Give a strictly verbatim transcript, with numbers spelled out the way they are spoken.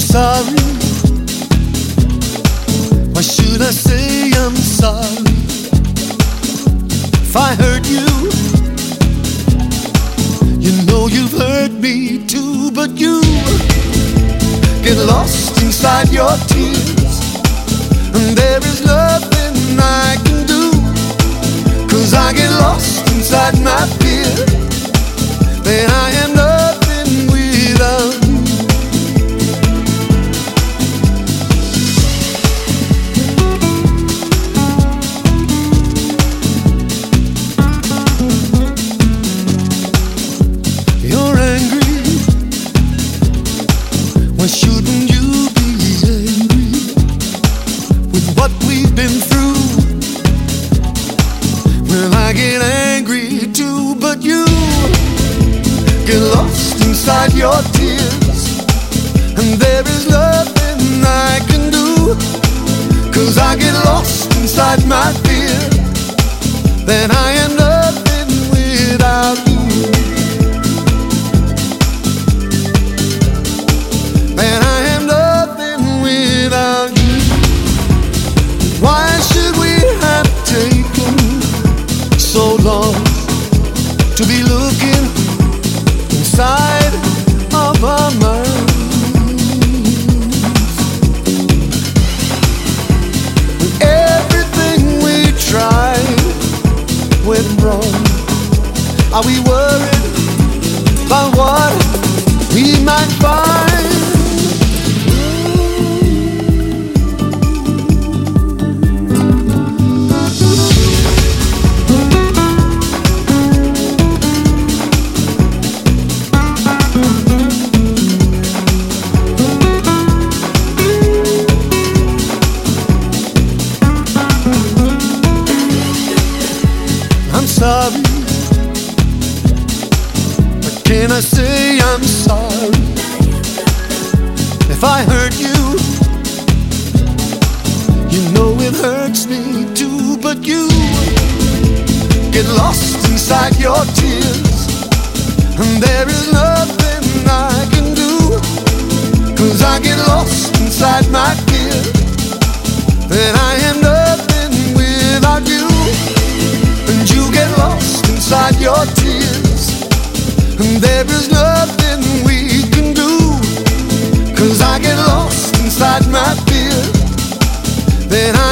sorry. Why should I say I'm sorry? If I hurt you, you know you've hurt me too. But you get lost inside your tears, and there is nothing I can do, 'cause I get lost inside my fear that I am nothing without you. You're angry. Why shouldn't you be angry with what we've been through? Well, I get angry too, but you get lost inside your tears, and there is nothing I can do, 'cause I get lost inside my fear that I am nothing without you. That I am nothing without you. Why should we have taken so long to be looking inside of our minds? When everything we tried went wrong, are we worried about what we might find? Sorry, but can I say I'm sorry if I hurt you? You know it hurts me too, but you get lost inside your tears, and there is nothing I can do, 'cause I get lost inside my fear that I am nothing without you. And you get lost inside your tears, and there is nothing we can do, 'cause I get lost inside my fear that I